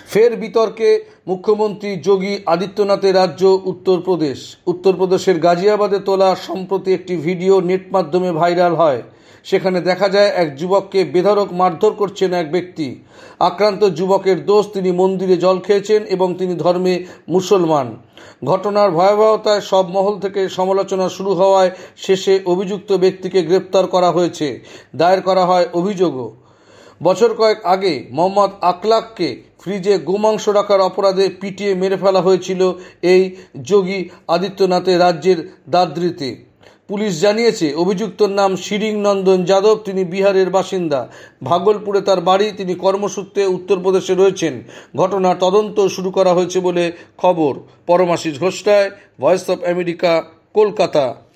ফের বিতর্কে মুখ্যমন্ত্রী যোগী আদিত্যনাথের রাজ্য উত্তরপ্রদেশ। উত্তরপ্রদেশের গাজিয়াবাদে তোলা সম্প্রতি একটি ভিডিও নেট মাধ্যমে ভাইরাল হয়। সেখানে দেখা যায় এক যুবককে বেধড়ক মারধর করছেন এক ব্যক্তি। আক্রান্ত যুবকের দোষ, তিনি মন্দিরে জল খেয়েছেন এবং তিনি ধর্মে মুসলমান। ঘটনার ভয়াবহতায় সব মহল থেকে সমালোচনা শুরু হওয়ায় শেষে অভিযুক্ত ব্যক্তিকে গ্রেপ্তার করা হয়েছে, দায়ের করা হয় অভিযোগও। বছর কয়েক আগে মোহাম্মদ আকলাককে ফ্রিজে গোমাংস রাখার অপরাধে পিটিয়ে মেরে ফেলা হয়েছিল এই যোগী আদিত্যনাথের রাজ্যের দাদ্রিতে। পুলিশ জানিয়েছে অভিযুক্তর নাম শিরিং নন্দন যাদব। তিনি বিহারের বাসিন্দা, ভাগলপুরে তার বাড়ি। তিনি কর্মসূত্রে উত্তরপ্রদেশে রয়েছেন। ঘটনার তদন্ত শুরু করা হয়েছে বলে খবর। Paramashis Ghosh Roy, voice of America, Kolkata.